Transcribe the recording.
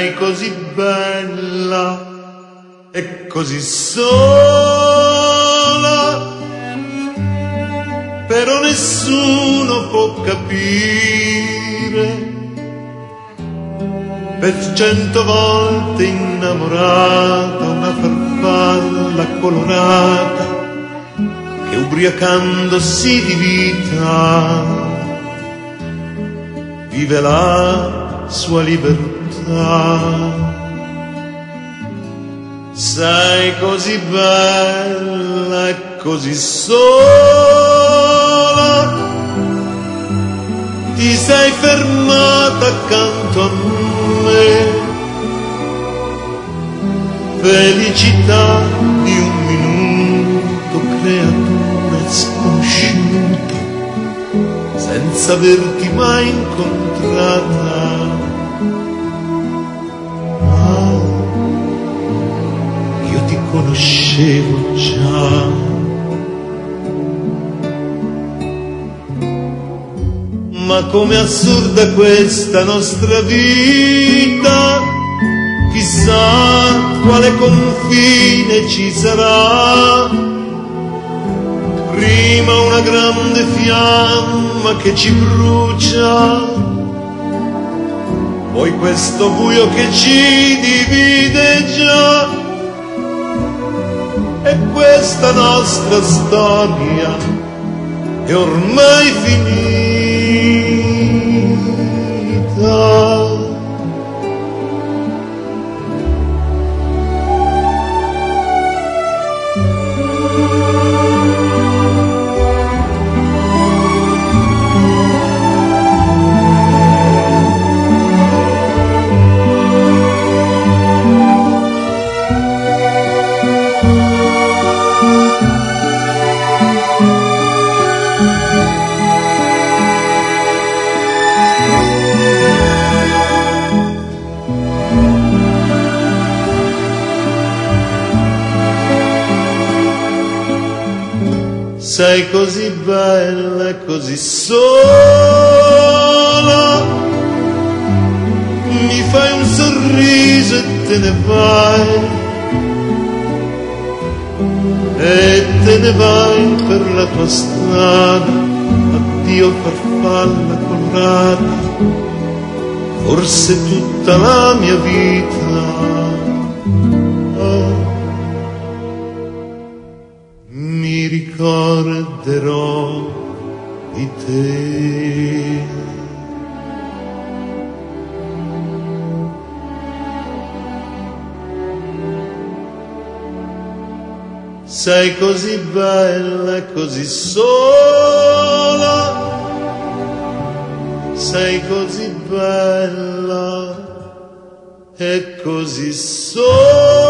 sei così bella e così sola, però nessuno può capire. Per 100 volte innamorata, una farfalla colorata che ubriacandosi di vita vive la sua libertà. Sei così bella e così sola, ti sei fermata accanto a me, felicità di un minuto, creatura sconosciuta, senza averti mai incontrata. Ma io ti conoscevo già. Ma com'è assurda questa nostra vita, chissà quale confine ci sarà. Prima una grande fiamma che ci brucia, poi questo buio che ci divide già. E questa nostra storia è ormai finita. Sei così bella e così sola, mi fai un sorriso e te ne vai, e te ne vai per la tua strada. Addio farfalla colorata, forse tutta la mia vita mi ricorderò di te. Sei così bella e così sola, sei così bella e così sola.